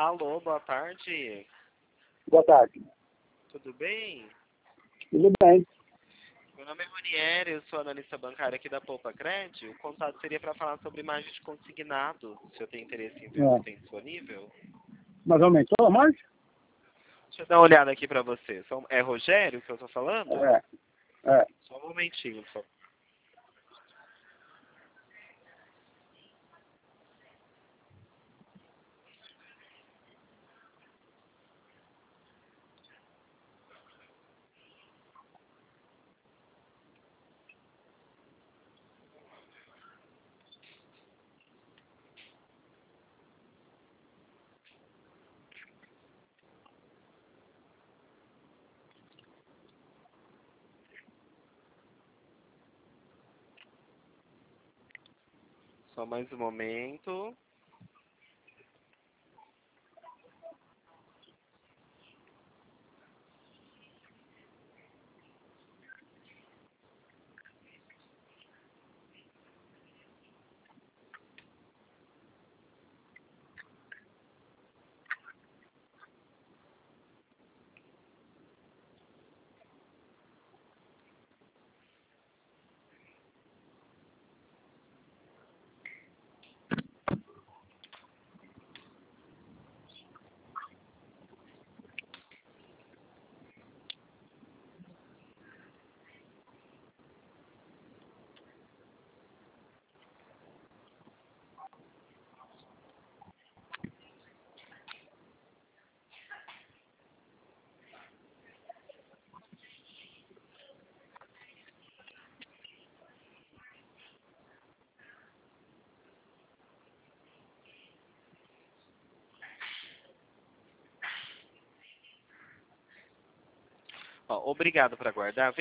Alô, boa tarde. Boa tarde. Tudo bem? Tudo bem. Meu nome é Ronieri, eu sou analista bancário aqui da Poupa Cred. O contato seria para falar sobre margem de consignado. Se eu tenho interesse em ver o que tem disponível. Mas aumentou mais? Deixa eu dar uma olhada aqui para você. É Rogério que eu estou falando? É. Só um momentinho, por favor. Só mais um momento. Ó, obrigado por aguardar.